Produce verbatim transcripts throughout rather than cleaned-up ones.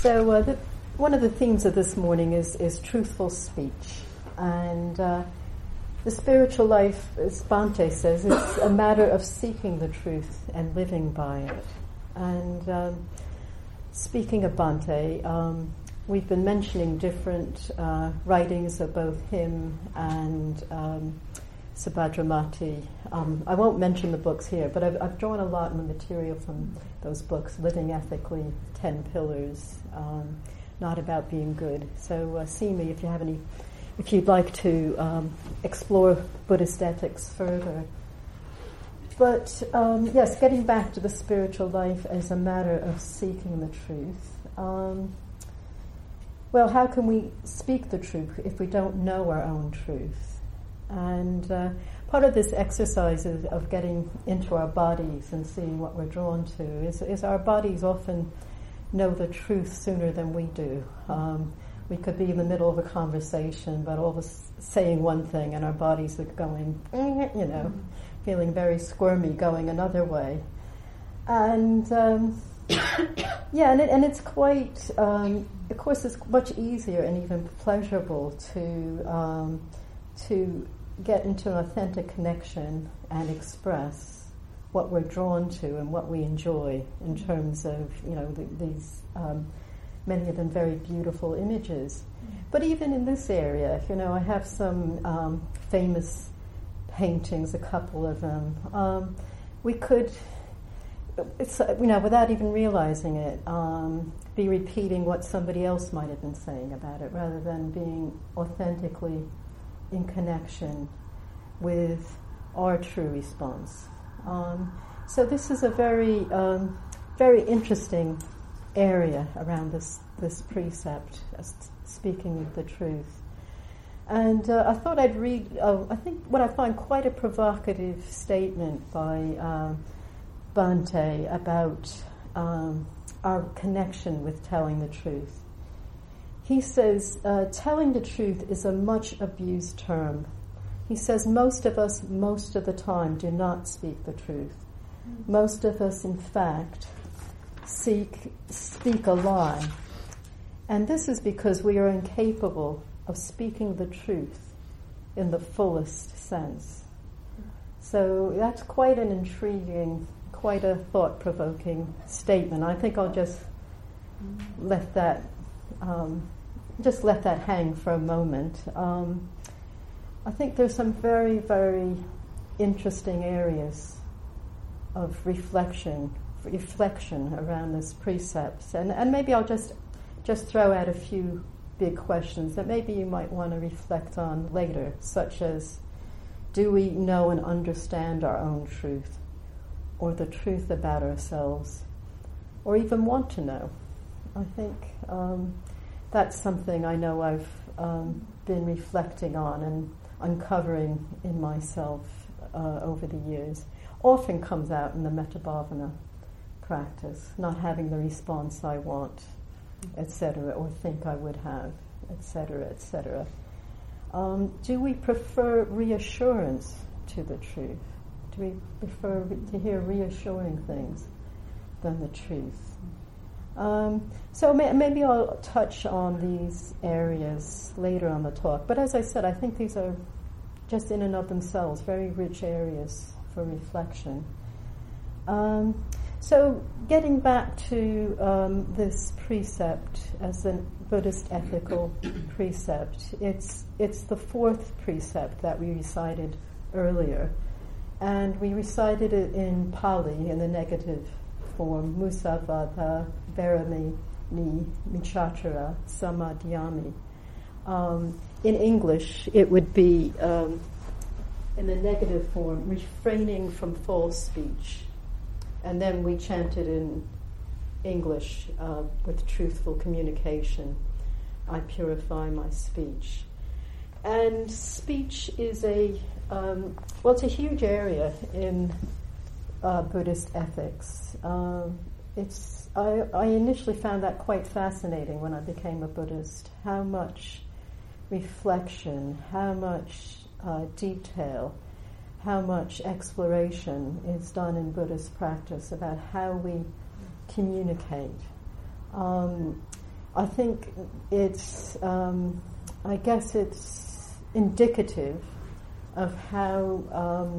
So uh, the, one of the themes of this morning is, is truthful speech. And uh, the spiritual life, as Bhante says, it's a matter of seeking the truth and living by it. And um, speaking of Bhante, um, we've been mentioning different uh, writings of both him and um, Subhadramati. Um, I won't mention the books here, but I've, I've drawn a lot of the material from those books, Living Ethically, Ten Pillars, um, Not About Being Good. So uh, see me if you have any, if you'd like to um, explore Buddhist ethics further. But um, yes, getting back to the spiritual life as a matter of seeking the truth. Um, well, how can we speak the truth if we don't know our own truth? And uh, part of this exercise is, of getting into our bodies and seeing what we're drawn to is, is our bodies often know the truth sooner than we do. Um, we could be in the middle of a conversation, but all of us saying one thing and our bodies are going, you know, feeling very squirmy, going another way. And um, yeah, and, it, and it's quite, um, of course, it's much easier and even pleasurable to um, to get into an authentic connection and express what we're drawn to and what we enjoy in terms of, you know, the, these, um, many of them very beautiful images. But even in this area, you know, I have some um, famous paintings, a couple of them. Um, we could, it's, you know, without even realizing it, um, be repeating what somebody else might have been saying about it rather than being authentically in connection with our true response. Um, so this is a very, um, very interesting area around this this precept, uh, speaking of the truth. And uh, I thought I'd read, uh, I think what I find quite a provocative statement by uh, Bhante about um, our connection with telling the truth. He says, uh, telling the truth is a much abused term. He says most of us, most of the time, do not speak the truth. Mm. Most of us, in fact, seek, speak a lie. And this is because we are incapable of speaking the truth in the fullest sense. So that's quite an intriguing, quite a thought-provoking statement. I think I'll just mm. let that um, just let that hang for a moment. Um, I think there's some very, very interesting areas of reflection, reflection around this precepts, and, and maybe I'll just just throw out a few big questions that maybe you might want to reflect on later, such as, do we know and understand our own truth, or the truth about ourselves, or even want to know? I think um, that's something I know I've um, been reflecting on and uncovering in myself uh, over the years. Often comes out in the Metta-bhavana practice, not having the response I want, et cetera, or think I would have, et cetera, et cetera. Um, do we prefer reassurance to the truth? Do we prefer re- to hear reassuring things than the truth? Um, so may, maybe I'll touch on these areas later on the talk. But as I said, I think these are just in and of themselves very rich areas for reflection. Um, so getting back to um, this precept as a Buddhist ethical precept, it's it's the fourth precept that we recited earlier. And we recited it in Pali in the negative form, Musavada Verami Ni Michachara Samadhyami. Um, in English, it would be, um, in the negative form, refraining from false speech. And then we chanted in English uh, with truthful communication, I purify my speech. And speech is a, um, well, it's a huge area in uh, Buddhist ethics. Um, it's I, I initially found that quite fascinating when I became a Buddhist, how much reflection, how much uh, detail, how much exploration is done in Buddhist practice about how we communicate. Um, I think it's, um, I guess it's indicative of how um,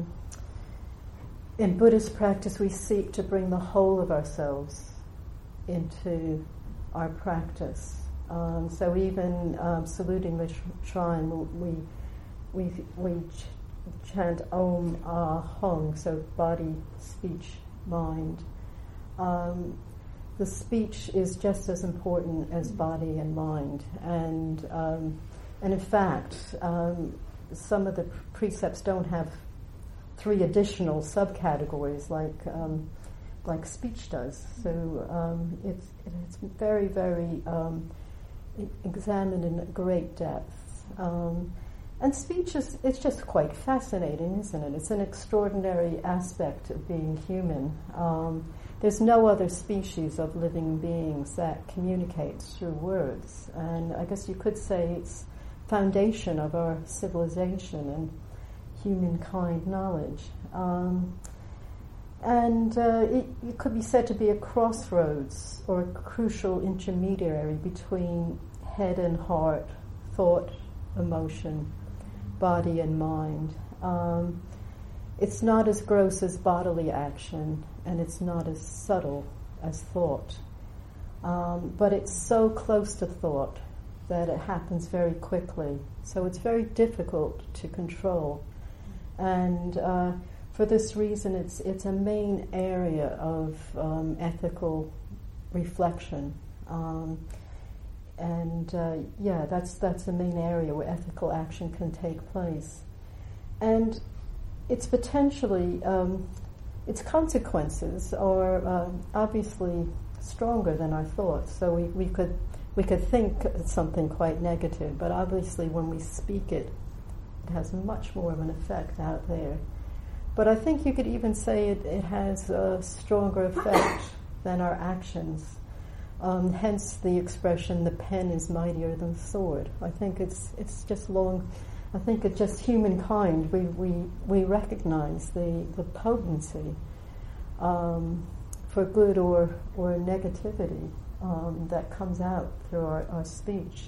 in Buddhist practice we seek to bring the whole of ourselves into our practice. Um, so even um, saluting the sh- shrine, we we we ch- chant Om Ah Hung, so body, speech, mind. Um, the speech is just as important as body and mind, and um, and in fact, um, some of the precepts don't have three additional subcategories like um, like speech does. So um, it's it's very very um, examined in great depth. Um, and speech is it's just quite fascinating, isn't it? It's an extraordinary aspect of being human. Um, there's no other species of living beings that communicates through words, and I guess you could say it's foundation of our civilization and humankind knowledge. Um, and uh, it, it could be said to be a crossroads or a crucial intermediary between head and heart, thought, emotion, body and mind. Um, it's not as gross as bodily action, and it's not as subtle as thought. Um, but it's so close to thought that it happens very quickly. So it's very difficult to control. And uh, for this reason, it's it's a main area of um, ethical reflection. Um, and uh, yeah, that's that's the main area where ethical action can take place. And its potentially, um, its consequences are um, obviously stronger than our thoughts. So we, we could we could think something quite negative, but obviously when we speak it, it has much more of an effect out there. But I think you could even say it, it has a stronger effect than our actions. Um, hence the expression, the pen is mightier than the sword. I think it's it's just long, I think it's just humankind, we, we, we recognize the, the potency um, for good or, or negativity um, that comes out through our, our speech.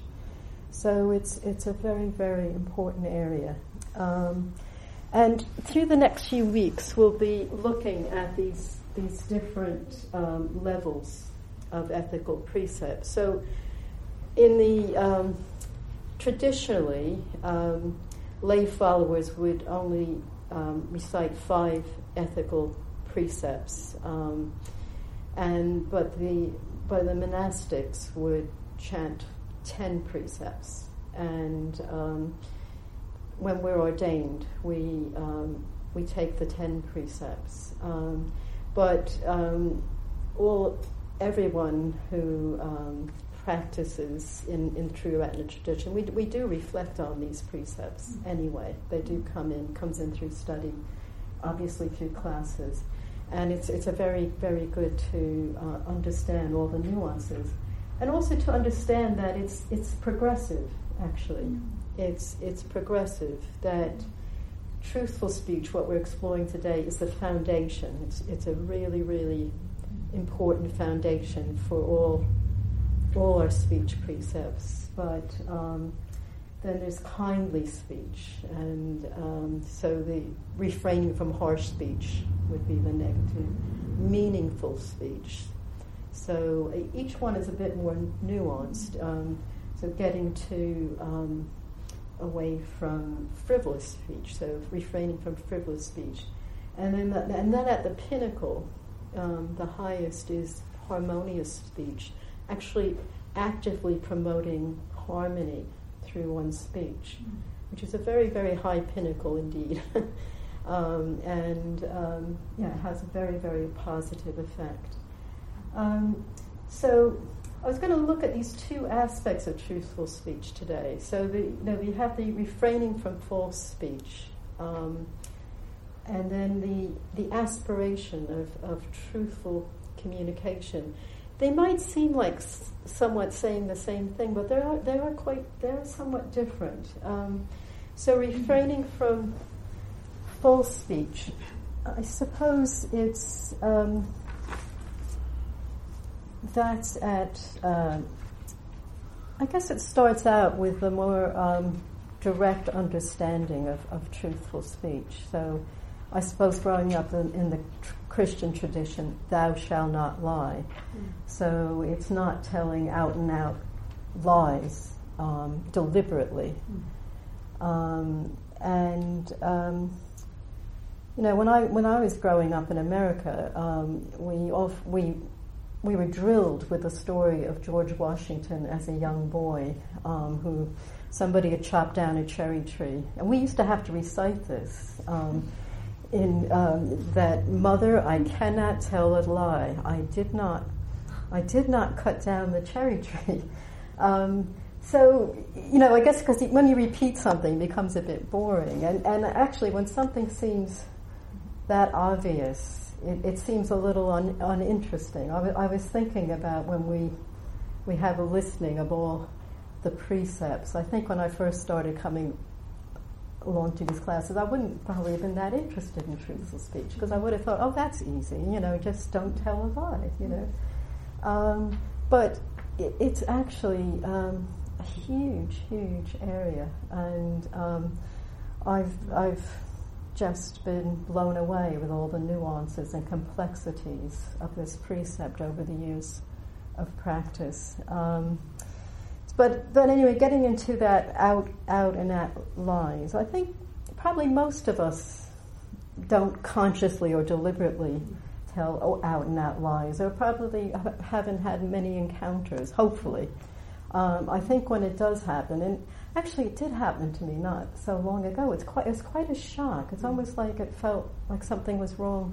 So it's it's a very, very important area. Um, and through the next few weeks, we'll be looking at these these different um, levels of ethical precepts. So in the um, traditionally, um, lay followers would only um, recite five ethical precepts, um, and but the but the monastics would chant ten precepts, and um, when we're ordained, we um, we take the ten precepts. Um, but um, all everyone who um, practices in, in the true Ratna tradition, we we do reflect on these precepts anyway. They do come in comes in through study, obviously through classes, and it's it's a very very good to uh, understand all the nuances. And also to understand that it's it's progressive, actually. It's it's progressive, that truthful speech, what we're exploring today, is the foundation. It's it's a really, really important foundation for all all our speech precepts. But um, then there's kindly speech, and um, so the refraining from harsh speech would be the negative. Meaningful speech. So uh, each one is a bit more nuanced. Um, so getting to um, away from frivolous speech, so refraining from frivolous speech, and then the, and then at the pinnacle, um, the highest is harmonious speech. Actually, actively promoting harmony through one's speech, which is a very very high pinnacle indeed, um, and um, yeah, it has a very very positive effect. Um, so I was going to look at these two aspects of truthful speech today. So the, you know, we have the refraining from false speech, um, and then the the aspiration of, of truthful communication. They might seem like s- somewhat saying the same thing, but they are they are quite they are somewhat different. Um, so refraining from false speech, I suppose it's. Um, That's at uh, I guess it starts out with a more um, direct understanding of, of truthful speech. So I suppose growing up in, in the tr- Christian tradition, thou shalt not lie. Mm. So it's not telling out and out lies um, deliberately. Mm. Um, and um, you know, when I when I was growing up in America, um, we off, we we were drilled with the story of George Washington as a young boy, um, who somebody had chopped down a cherry tree, and we used to have to recite this. Um, in um, that, mother, I cannot tell a lie. I did not, I did not cut down the cherry tree. Um, so, you know, I guess because when you repeat something, it becomes a bit boring. And, and actually, when something seems that obvious, It, it seems a little un, uninteresting. I, w- I was thinking about when we we have a listing of all the precepts. I think when I first started coming along to these classes, I wouldn't probably have been that interested in truthful speech, because I would have thought, oh, that's easy, you know, just don't tell a lie, you know. Um, but it, it's actually um, a huge, huge area, and um, I've I've. just been blown away with all the nuances and complexities of this precept over the years of practice. Um, but but anyway, getting into that out out and out lies, I think probably most of us don't consciously or deliberately tell oh, out and out lies, or probably haven't had many encounters, hopefully. Um, I think when it does happen, and actually it did happen to me not so long ago, it's quite, it's quite a shock. It's almost like it felt like something was wrong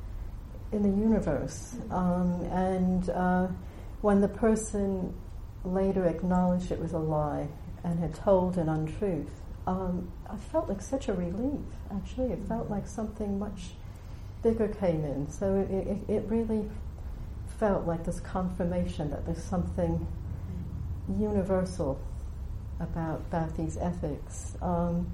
in the universe. Um, and uh, when the person later acknowledged it was a lie and had told an untruth, um, I felt like such a relief, actually. It felt like something much bigger came in. So it, it, it really felt like this confirmation that there's something universal about about these ethics, um,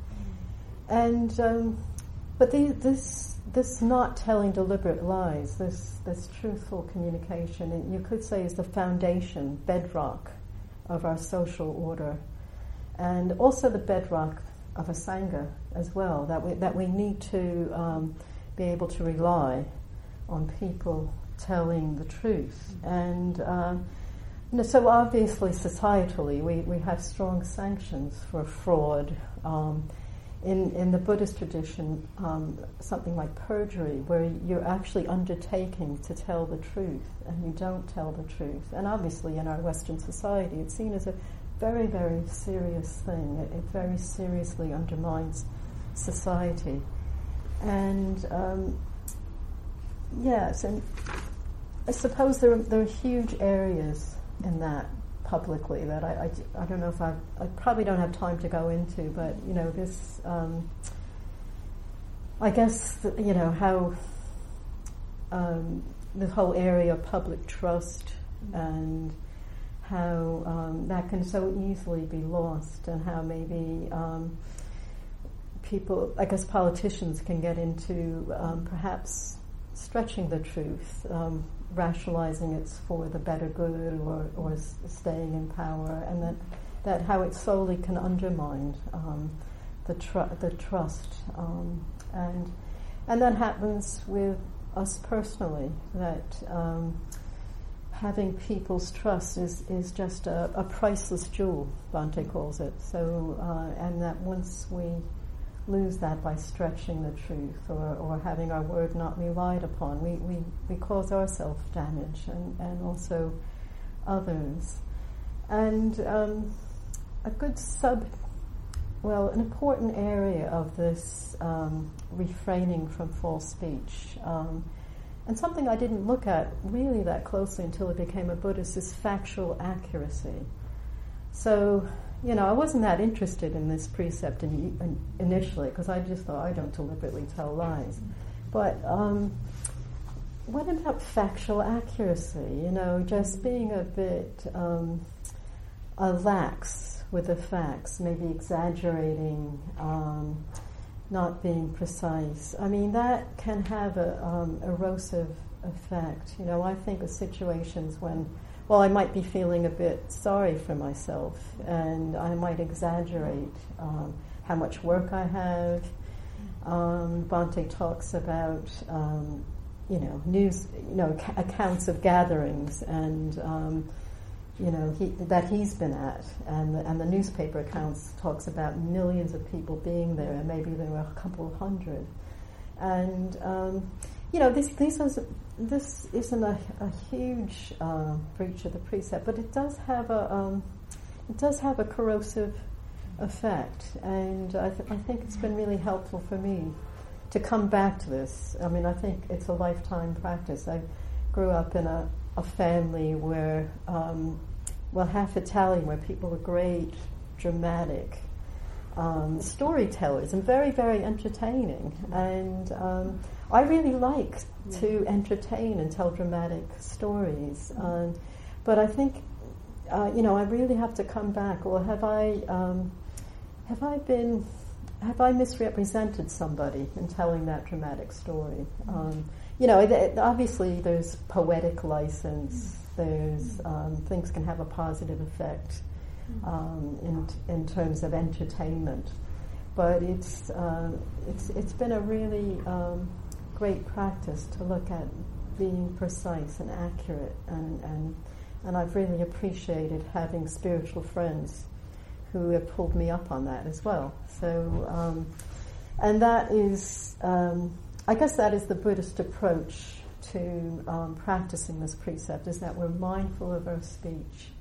and um, but the, this this not telling deliberate lies, this this truthful communication, and you could say is the foundation, bedrock of our social order, and also the bedrock of a sangha as well. That we that we need to um, be able to rely on people telling the truth. And uh, No, so obviously, societally, we, we have strong sanctions for fraud. Um, in in the Buddhist tradition, um, something like perjury, where you're actually undertaking to tell the truth, and you don't tell the truth. And obviously, in our Western society, it's seen as a very, very serious thing. It, it very seriously undermines society. And um, yes, and I suppose there are, there are huge areas in that publicly that I, I, I don't know if I I probably don't have time to go into, but you know this um, I guess the, you know how um, the whole area of public trust and how um, that can so easily be lost, and how maybe um, people, I guess politicians, can get into um, perhaps stretching the truth, um, rationalizing it's for the better good, or, or s- staying in power, and that, that how it slowly can undermine um, the tr- the trust, um, and and that happens with us personally. That um, having people's trust is is just a, a priceless jewel, Bhante calls it. So uh, and that once we lose that by stretching the truth, or, or having our word not relied upon, we, we, we cause ourselves damage, and, and also others. And um, a good sub, well, an important area of this um, refraining from false speech, um, and something I didn't look at really that closely until I became a Buddhist, is factual accuracy. So, you know, I wasn't that interested in this precept in, in, initially, because I just thought I don't deliberately tell lies. But um, what about factual accuracy? You know, just being a bit um, uh, lax with the facts, maybe exaggerating, um, not being precise. I mean, that can have a um, erosive effect. You know, I think of situations when well, I might be feeling a bit sorry for myself, and I might exaggerate um, how much work I have. Um, Bhante talks about, um, you know, news, you know, ca- accounts of gatherings, and um, you know he, that he's been at, and the, and the newspaper accounts talks about millions of people being there, and maybe there were a couple of hundred, and um, you know, this this is this isn't a, a huge uh, breach of the precept, but it does have a um, it does have a corrosive effect, and I, th- I think it's been really helpful for me to come back to this. I mean, I think it's a lifetime practice. I grew up in a, a family where, um, well, half Italian, where people were great, dramatic um, storytellers, and very, very entertaining. And um, I really like to entertain and tell dramatic stories. Um, but I think, uh, you know, I really have to come back. Or have I... Um, Have I been, have I misrepresented somebody in telling that dramatic story? Um, you know, it, it, obviously there's poetic license. There's um, things can have a positive effect um, in in terms of entertainment, but it's uh, it's it's been a really um, great practice to look at being precise and accurate, and and and I've really appreciated having spiritual friends who have pulled me up on that as well. So, um, and that is, um, I guess that is the Buddhist approach to um, practicing this precept, is that we're mindful of our speech.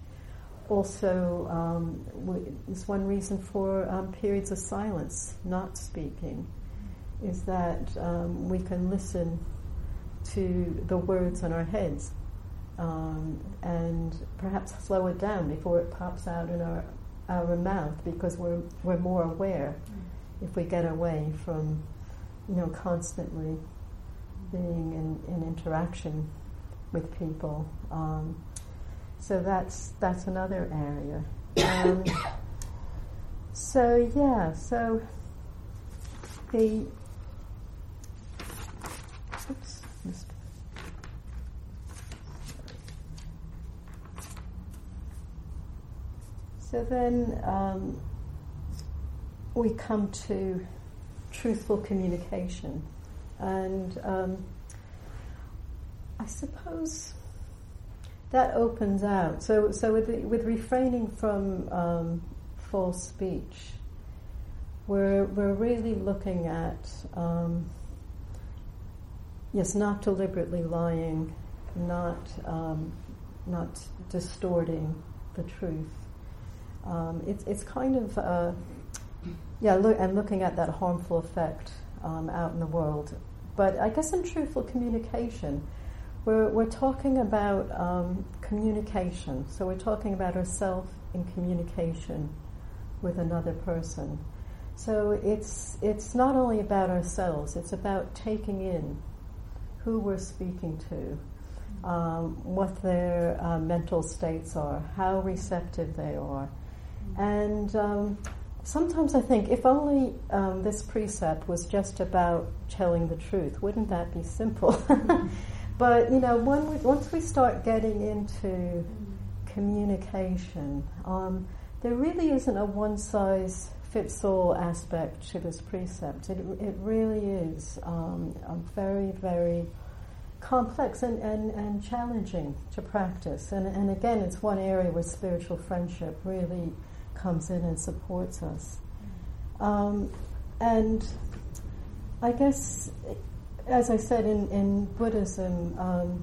Also, um, we, it's one reason for um, periods of silence, not speaking, is that um, we can listen to the words in our heads um, and perhaps slow it down before it pops out in our our mouth, because we're we're more aware mm. if we get away from, you know, constantly being in, in interaction with people. Um, so that's that's another area. Um, so yeah, so the oops, missed. So then um, we come to truthful communication, and um, I suppose that opens out. So, so with, the, with refraining from um, false speech, we're we're really looking at um, yes, not deliberately lying, not um, not distorting the truth. Um, it's it's kind of uh, yeah, look, and looking at that harmful effect um, out in the world. But I guess in truthful communication, we're we're talking about um, communication. So we're talking about ourselves in communication with another person. So it's it's not only about ourselves; it's about taking in who we're speaking to, um, what their uh, mental states are, how receptive they are. And um, sometimes I think if only um, this precept was just about telling the truth, wouldn't that be simple? But, you know, when we, once we start getting into communication, um, there really isn't a one-size-fits-all aspect to this precept. It, it really is um, a very, very complex and, and, and challenging to practice. And, and again, it's one area where spiritual friendship really comes in and supports us. Um, and I guess, as I said, in, in Buddhism, um,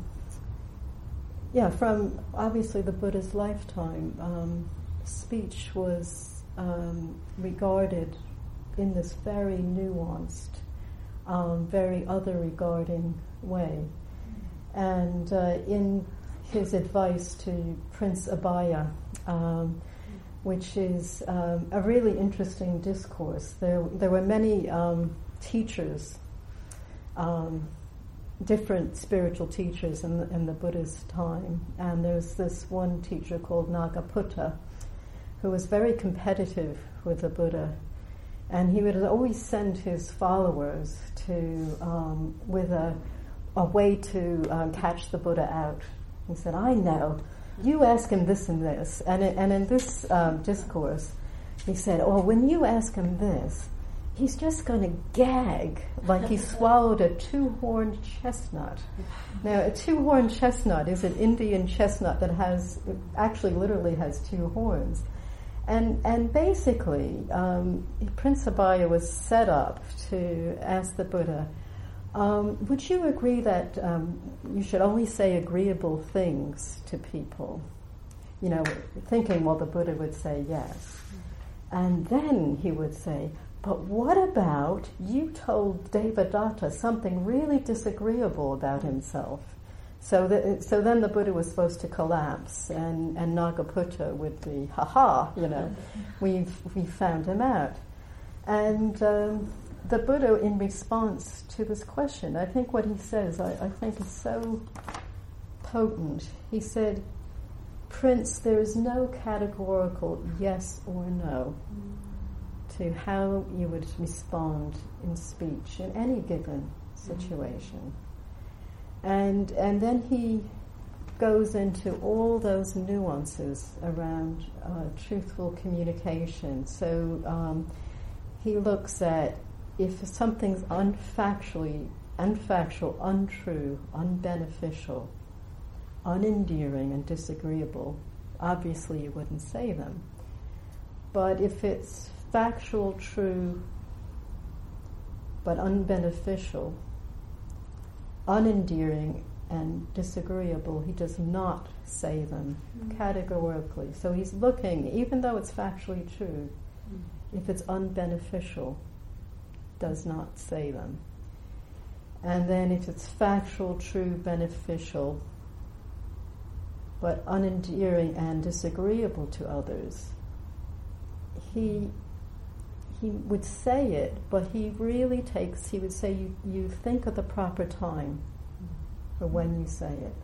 yeah, from obviously the Buddha's lifetime, um, speech was um, regarded in this very nuanced, um, very other-regarding way. And uh, in his advice to Prince Abhaya, um, which is um, a really interesting discourse. There, there were many um, teachers, um, different spiritual teachers in the, in the Buddha's time, and there's this one teacher called Nagaputta, who was very competitive with the Buddha, and he would always send his followers to um, with a, a way to um, catch the Buddha out. He said, "I know you ask him this and this. And, it, and in this um, discourse, he said, oh, when you ask him this, he's just going to gag like he swallowed a two-horned chestnut. Now, a two-horned chestnut is an Indian chestnut that has, actually literally has two horns. And and basically, um, Prince Abhaya was set up to ask the Buddha, um, would you agree that um, you should only say agreeable things to people? You know, thinking, well, the Buddha would say yes. And then he would say, but what about you told Devadatta something really disagreeable about himself? So that, so then the Buddha was supposed to collapse, and, and Nagaputta would be, ha-ha, you know, we've we found him out. And um, the Buddha, in response to this question, I think what he says, I, I think is so potent. He said, Prince, there is no categorical yes or no to how you would respond in speech in any given situation. And and then he goes into all those nuances around uh, truthful communication. So um, he looks at if something's unfactually, unfactual, untrue, unbeneficial, unendearing, and disagreeable, obviously you wouldn't say them. But if it's factual, true, but unbeneficial, unendearing, and disagreeable, he does not say them mm. categorically. So he's looking, even though it's factually true, mm. if it's unbeneficial, does not say them. And then if it's factual, true, beneficial, but unendearing and disagreeable to others, he he would say it, but he really takes, he would say, you, you think of the proper time for when you say it.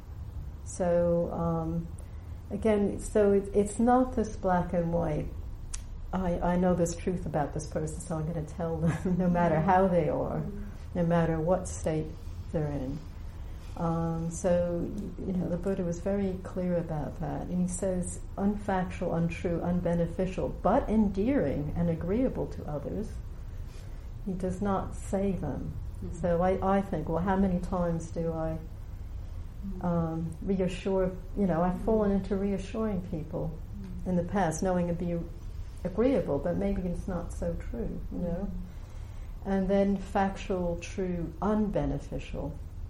So, um, again, so it, it's not this black and white, I, I know this truth about this person, so I'm going to tell them no matter how they are, no matter what state they're in. Um, so, you know, the Buddha was very clear about that. And he says, unfactual, untrue, unbeneficial, but endearing and agreeable to others. He does not say them. Mm-hmm. So I, I think, well, how many times do I um, reassure, you know, I've fallen into reassuring people mm-hmm. in the past, knowing it'd be agreeable, but maybe it's not so true, you know. Mm-hmm. And then factual, true, unbeneficial,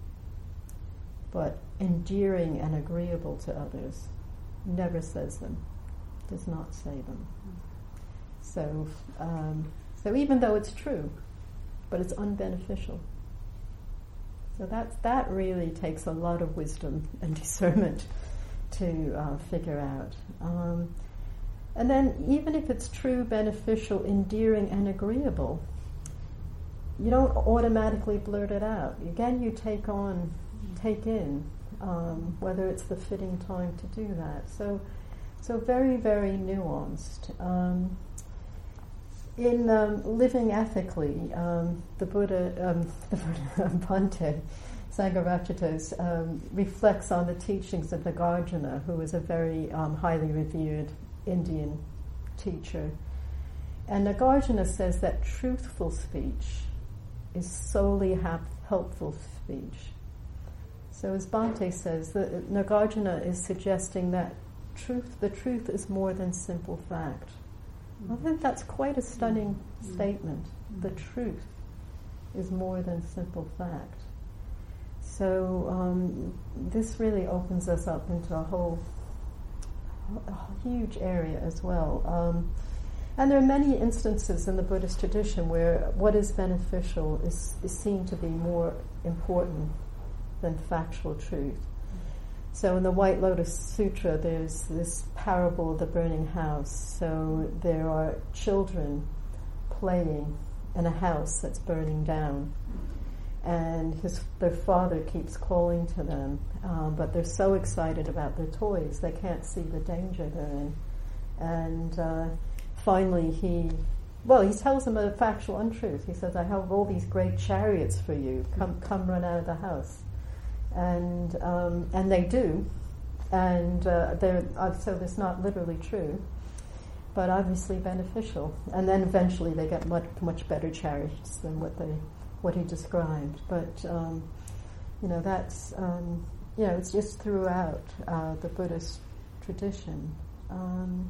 but endearing and agreeable to others, never says them, does not say them. So, um, so even though it's true, but it's unbeneficial. So that that really takes a lot of wisdom and discernment to uh, figure out. Um, and then even if it's true, beneficial, endearing, and agreeable, you don't automatically blurt it out. Again, you take on take in, um, whether it's the fitting time to do that. So, so very, very nuanced. Um, in um, living ethically, um, the Buddha, um, the Buddha, Bhante Sangharakshita um, reflects on the teachings of Nagarjuna, who was a very um, highly revered Indian teacher. And Nagarjuna says that truthful speech is solely hap- helpful speech. So as Bhante says, the, Nagarjuna is suggesting that truth, the truth is more than simple fact. Mm-hmm. I think that's quite a stunning mm-hmm. statement. Mm-hmm. The truth is more than simple fact. So um, this really opens us up into a whole a huge area as well. Um, and there are many instances in the Buddhist tradition where what is beneficial is, is seen to be more important than factual truth. So in the White Lotus Sutra, there's this parable of the burning house. So there are children playing in a house that's burning down, and his, their father keeps calling to them, um, but they're so excited about their toys they can't see the danger they're in. And uh, finally he, well, he tells them a factual untruth. He says, I have all these great chariots for you. Come, come run out of the house. And um, and they do, and uh, they're, uh, so it's not literally true, but obviously beneficial. And then eventually they get much much better chariots than what they what he described. But um, you know, that's um, you know, it's just throughout uh, the Buddhist tradition. Um,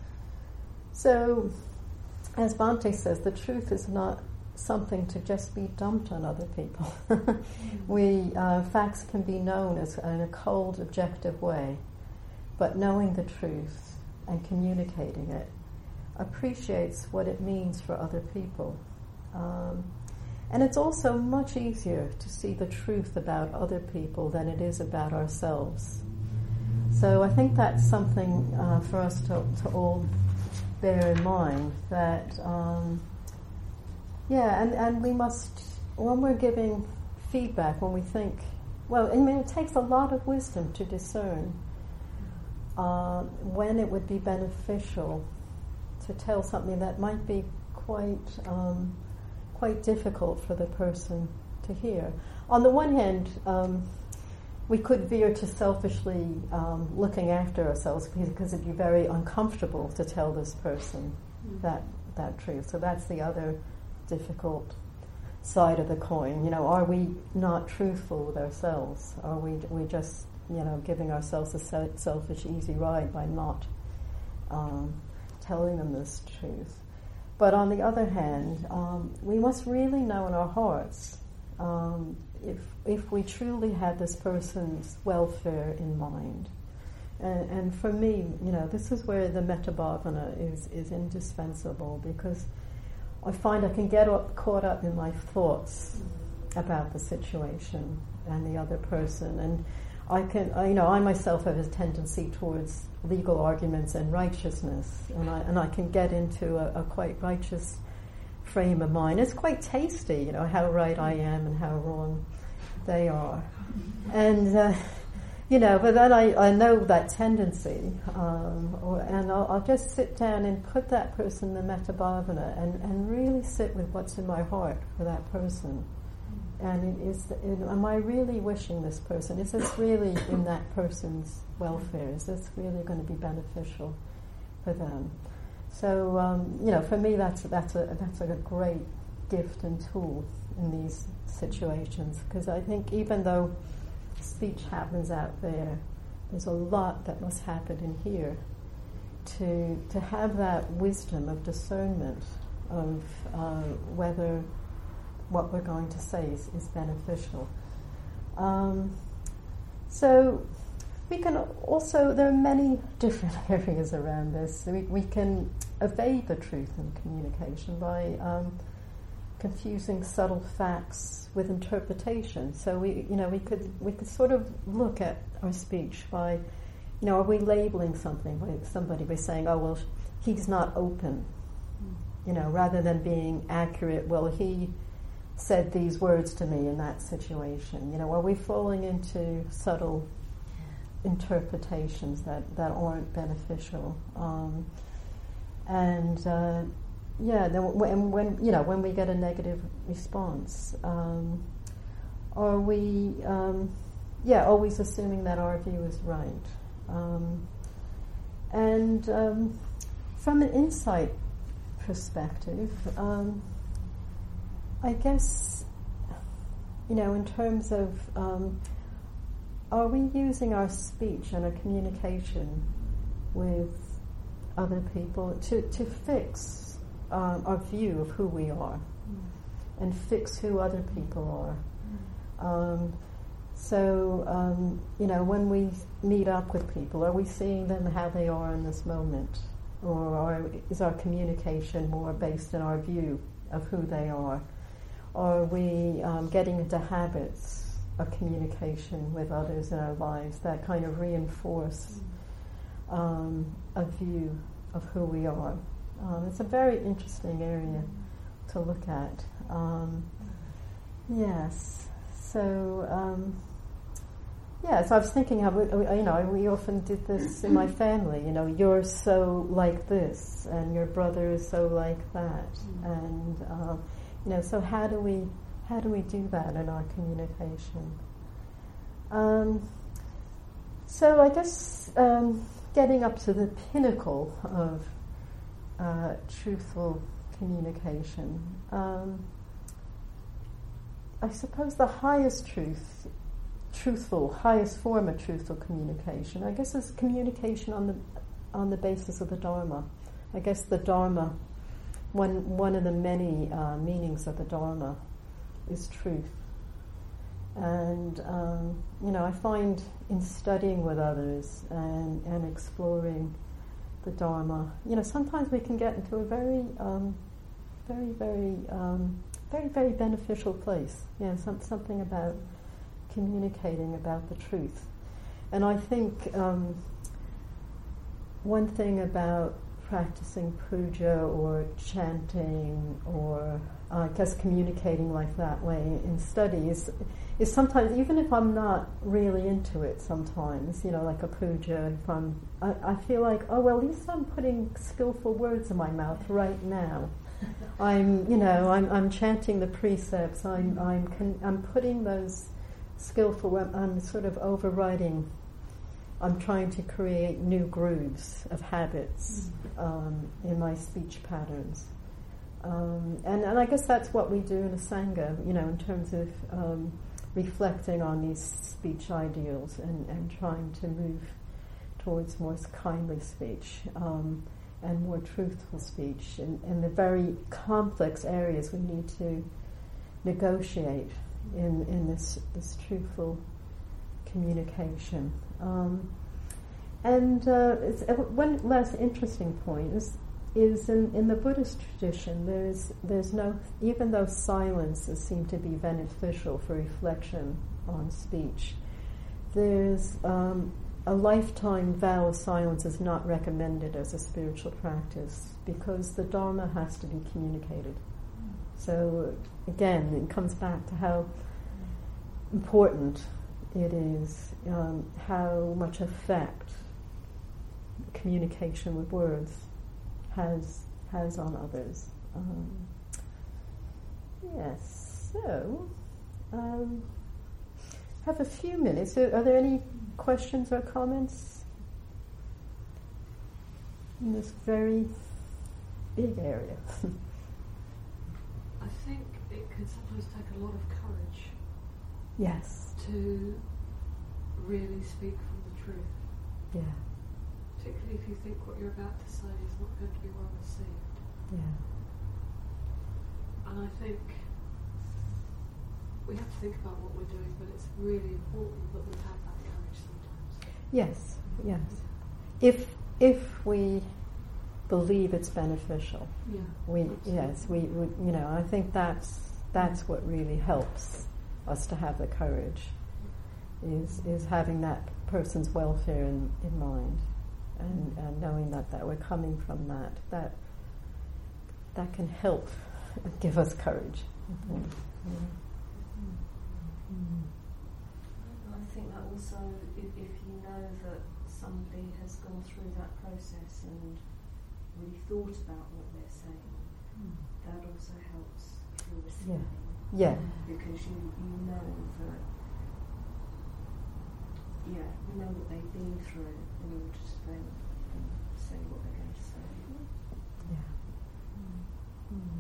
so, as Bhante says, the truth is not something to just be dumped on other people. we uh, facts can be known as in a cold, objective way, but knowing the truth and communicating it appreciates what it means for other people. Um, and it's also much easier to see the truth about other people than it is about ourselves. So I think that's something uh, for us to, to all bear in mind, that um, yeah, and, and we must, when we're giving feedback, when we think, well, I mean, it takes a lot of wisdom to discern uh, when it would be beneficial to tell something that might be quite um, quite difficult for the person to hear. On the one hand, um, we could veer to selfishly um, looking after ourselves because it'd be very uncomfortable to tell this person mm. that that truth. So that's the other difficult side of the coin. You know, are we not truthful with ourselves? Are we we just, you know, giving ourselves a se- selfish, easy ride by not um, telling them this truth? But on the other hand, um, we must really know in our hearts um, if if we truly had this person's welfare in mind. And, and for me, you know, this is where the metta bhavana is, is indispensable, because I find I can get up, caught up in my thoughts about the situation and the other person, and I can, I, you know, I myself have a tendency towards legal arguments and righteousness, and I and I can get into a, a quite righteous frame of mind. It's quite tasty, you know, how right I am and how wrong they are, and uh, you know. But then I, I know that tendency, um, or, and I'll, I'll just sit down and put that person in the metta bhavana and, and really sit with what's in my heart for that person. And it is, it, am I really wishing this person? Is this really in that person's welfare? Is this really going to be beneficial for them? So, um, you know, for me, that's that's a that's a great gift and tool in these situations, because I think even though speech happens out there, there's a lot that must happen in here to to have that wisdom of discernment of uh, whether what we're going to say is, is beneficial. Um, so we can also, there are many different areas around this. We, we can evade the truth in communication by um, confusing subtle facts with interpretation. So we, you know, we could we could sort of look at our speech by, you know, are we labeling something by somebody by saying, oh well, he's not open, you know, rather than being accurate. Well, he said these words to me in that situation. You know, are we falling into subtle interpretations that, that aren't beneficial? Um, and uh, yeah, then when, when you know when we get a negative response, um, are we um, yeah always assuming that our view is right? Um, and um, from an insight perspective, Um, I guess, you know, in terms of, um, are we using our speech and our communication with other people to, to fix um, our view of who we are mm. and fix who other people are? Mm. Um, so, um, you know, when we meet up with people, are we seeing them how they are in this moment? Or are, is our communication more based on our view of who they are? Are we um, getting into habits of communication with others in our lives that kind of reinforce um, a view of who we are? Um, it's a very interesting area to look at. Um, yes. So, um, yeah, so I was thinking how, we, you know, we often did this in my family. You know, you're so like this, and your brother is so like that. And... Um, You know, so how do we how do we do that in our communication? Um, So I guess um, getting up to the pinnacle of uh, truthful communication, um, I suppose the highest truth, truthful, highest form of truthful communication, I guess is communication on the on the basis of the Dharma. I guess the Dharma, one one of the many uh, meanings of the Dharma, is truth. And um, you know, I find in studying with others and, and exploring the Dharma, you know, sometimes we can get into a very, um, very, very, um, very, very beneficial place. You know, some, something about communicating about the truth. And I think um, one thing about practicing puja or chanting or uh, I guess communicating like that way in study is, is sometimes, even if I'm not really into it sometimes, you know, like a puja, if I'm, I, I feel like, oh, well, at least I'm putting skillful words in my mouth right now. I'm, you know, I'm, I'm chanting the precepts, I'm, I'm, con- I'm putting those skillful, I'm, I'm sort of overriding, I'm trying to create new grooves of habits um, in my speech patterns. Um, and, and I guess that's what we do in a Sangha, you know, in terms of um, reflecting on these speech ideals and, and trying to move towards more kindly speech um, and more truthful speech in, in the very complex areas we need to negotiate in, in this, this truthful communication. Um, and uh, it's, uh, one last interesting point is is in, in the Buddhist tradition, there's there's no, even though silences seem to be beneficial for reflection on speech, there's um, a lifetime vow of silence is not recommended as a spiritual practice because the Dharma has to be communicated. So again, it comes back to how important it is, um, how much effect communication with words has has on others. Um, yes, so um, have a few minutes. Are, are there any questions or comments in this very big area? I think it can sometimes take a lot of courage. Yes. To really speak from the truth. Yeah. Particularly if you think what you're about to say is not going to be well received. Yeah. And I think we have to think about what we're doing, but it's really important that we have that courage sometimes. Yes, yes. If if we believe it's beneficial, yeah, we absolutely. yes, we, we you know, I think that's that's what really helps us to have the courage. Is is having that person's welfare in, in mind. And, and knowing that, that we're coming from that, that that can help give us courage. I think. Yeah. Mm. I think that also, if, if you know that somebody has gone through that process and really thought about what they're saying, mm. that also helps your receiving. Yeah. Yeah. Because you, you know that, yeah, you know what they've been through in order to then um, say what they're going to say. Yeah. Mm. Mm.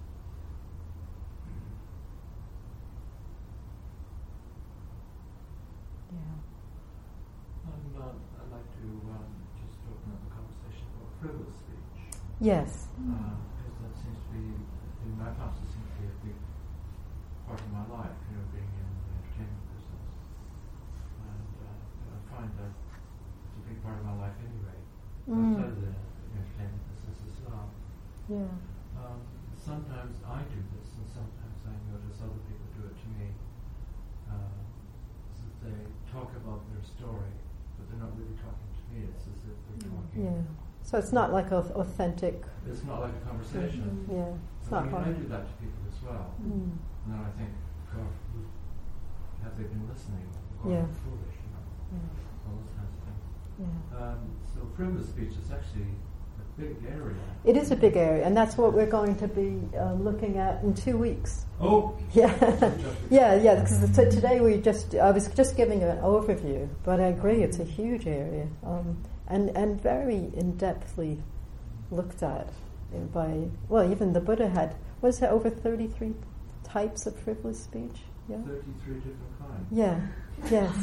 Yeah. Um, uh, I'd like to um, just open up the conversation about frivolous speech. Yes. Uh, because that seems to be, in my past, it seems to be a big part of my life, you know, being in the entertainment business. And uh, I find that it's a big part of my life anyway, Mm. outside of the entertainment business as well. Yeah. Um, sometimes I do this, and sometimes I notice other people do it to me. Uh, so they talk about their story, but they're not really talking to me. It's as if they're talking. Yeah. So it's not like a authentic. It's not like a conversation. Yeah. It's I not. mean, I do that to people as well. Mm. And then I think, God, have they been listening? Or Yeah. foolish, you know, Yeah. all those kinds of things. Yeah. Um, so frivolous speech is actually a big area. It is a big area, and that's what we're going to be uh, looking at in two weeks. Oh, yeah, yeah, yeah. Because t- today we just, I was just giving an overview, but I agree, it's a huge area, um, and and very in depthly looked at by, well, even the Buddha had, was there over thirty-three types of frivolous speech? Yeah, thirty-three different kinds. Yeah. Yes.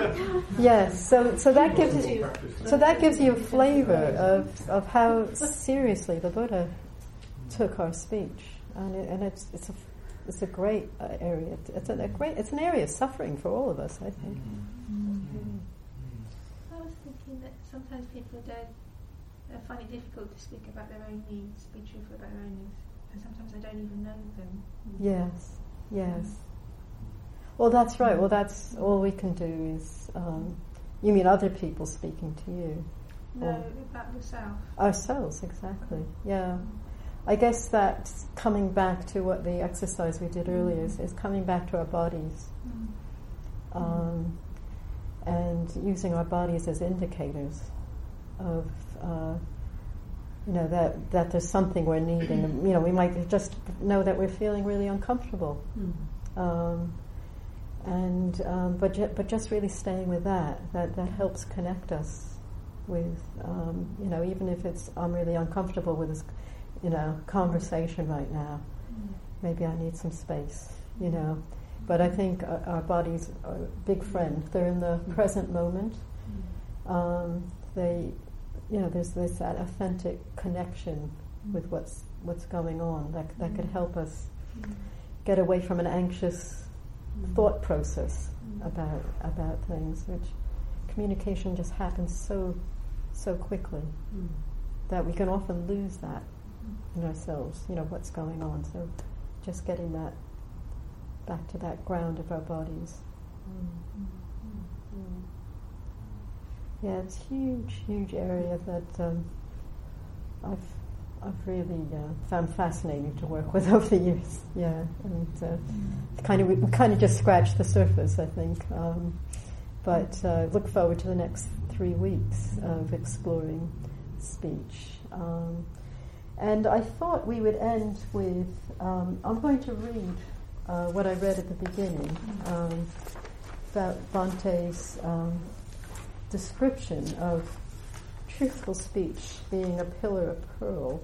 Yes. So, so that gives you, so that gives you a flavour of, of how seriously the Buddha took our speech, and it, and it's it's a it's a great uh, area. It's a, a great it's an area of suffering for all of us, I think. Mm-hmm. Mm-hmm. I was thinking that sometimes people don't uh, find it difficult to speak about their own needs, be truthful about their own needs, and sometimes they don't even know them. Yes. Yes. Well, that's right. Well, that's all we can do is. Um, you mean other people speaking to you? No, or about yourself. Ourselves, exactly. Yeah. I guess that's coming back to what the exercise we did earlier is, is coming back to our bodies, Mm. um, and using our bodies as indicators of, uh, you know, that that there's something we're needing. And, you know, we might just know that we're feeling really uncomfortable. Mm. Um, And um, but ju- but just really staying with that that that helps connect us with um, you know, even if it's I'm really uncomfortable with this, you know, conversation right now. Mm. Maybe I need some space, you know. But I think our, our bodies are a big friend. They're in the present moment. Um, they, you know, there's there's that authentic connection with what's what's going on that that could help us get away from an anxious thought process about about things, which communication just happens so so quickly Mm. that we can often lose that in ourselves, you know, what's going on. So just getting that back to that ground of our bodies. Mm. Mm. Yeah, it's a huge, huge area that um, I've I've really uh, found fascinating to work with over the years. Yeah, and uh, kind of we kind of just scratched the surface, I think. Um, but uh, look forward to the next three weeks of exploring speech. Um, and I thought we would end with. Um, I'm going to read uh, what I read at the beginning um, about Bhante's um, description of truthful speech being a pillar of pearl.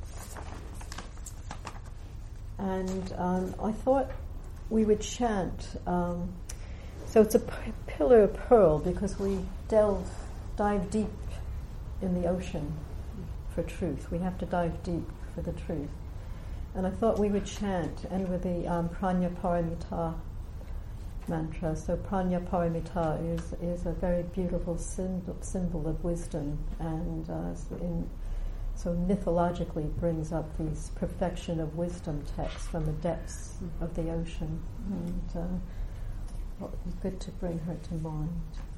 And um, I thought we would chant. Um, so it's a p- pillar of pearl because we delve, dive deep in the ocean for truth. We have to dive deep for the truth. And I thought we would chant, and with the um, Prajna Paramita mantra. So Prajna Paramita is is a very beautiful symbol, symbol of wisdom, and uh, so, in, so mythologically brings up these perfection of wisdom texts from the depths of the ocean. And uh, well, it would be good to bring her to mind.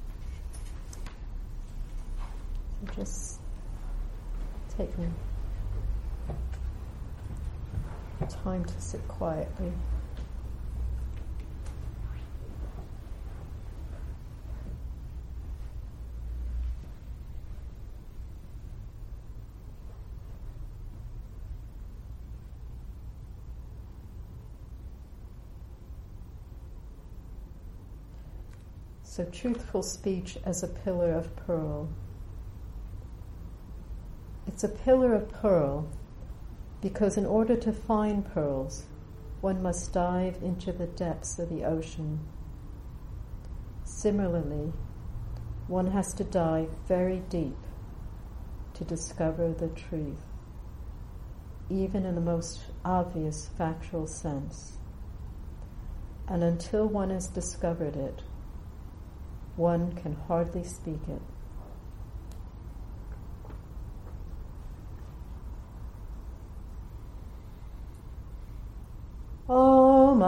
So just taking time to sit quietly. So truthful speech as a pillar of pearl. It's a pillar of pearl because in order to find pearls, one must dive into the depths of the ocean. Similarly, one has to dive very deep to discover the truth, even in the most obvious factual sense. And until one has discovered it, one can hardly speak it. Om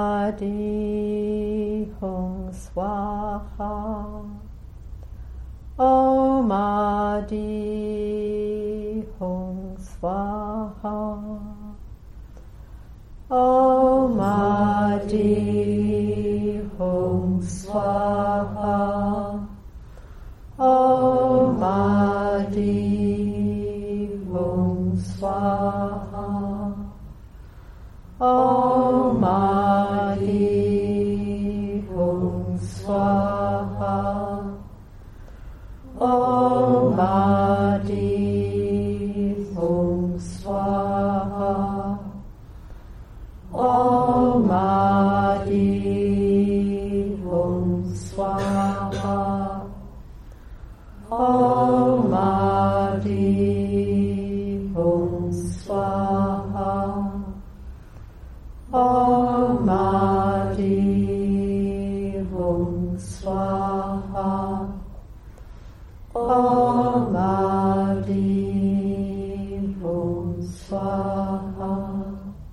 Adi Hong Swaha. Om Adi Hong Swaha. Om Adi Hong Swaha. Om Adi Hong Om Adi Om Swaha. Om Adi Om Swaha. Om Adi Om Swaha. Om Adi Om Swaha. Om Adi Om Swaha.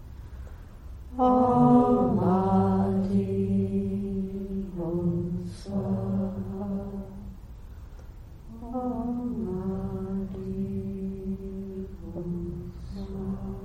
Om Adi Om Swaha. Om Adi Om Swaha.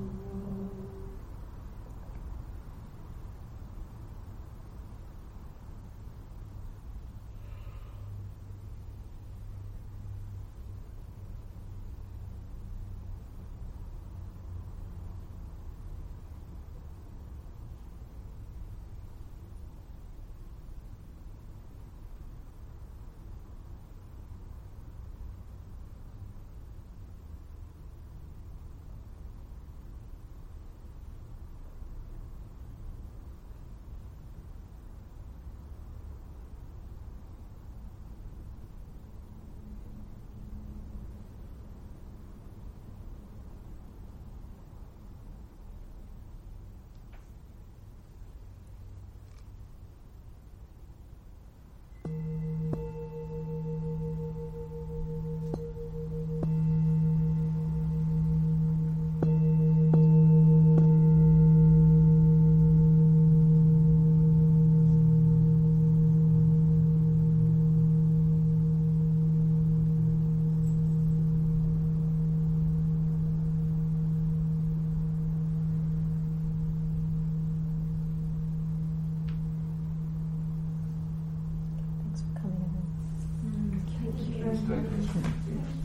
Thanks for coming in. Mm, thank you very much.